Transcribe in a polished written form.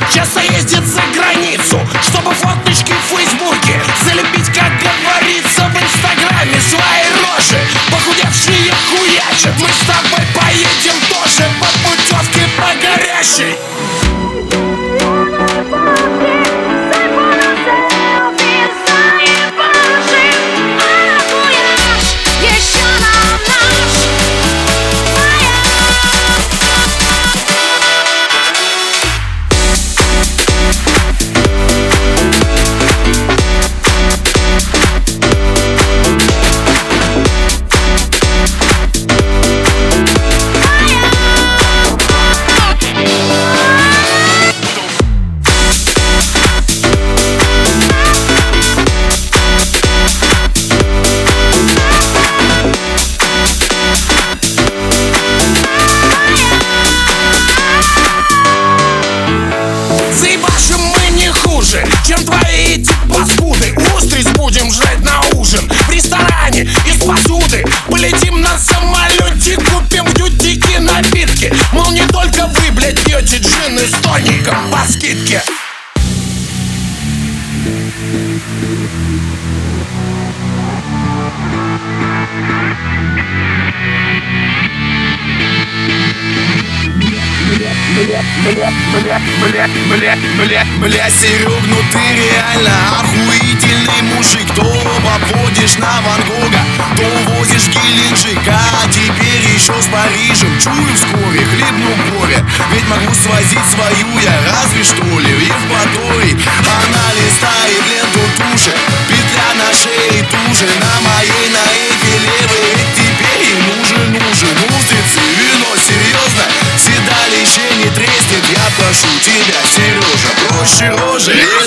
часто ездит за границу, чтобы фоточки в Фейсбуке залепить, как говорится, в Инстаграме свои рожи. Похудевшие хуячат, мы с тобой поедем тоже по путевке по горящей. Чем твои эти паскуды? Устриц будем жрать на ужин в ресторане из посуды. Полетим на самолете, купим в дьютике напитки. Мол, не только вы, блядь, пьете джины с тоником по скидке. Бля, Серег, ну ты реально охуительный мужик. То обводишь на Ван Гога, то увозишь в Геленджик, а теперь еще с Парижем. Чую, вскоре хлебну горе, ведь могу свозить свою я разве что ли в Евпаторий. Она листает ленту туши, петля на шее туже. На моей на левый, ведь теперь и нужен устрицы, вино, серьезно. Седалище не треснет, я прошу тебя, Сережа, проще рожи.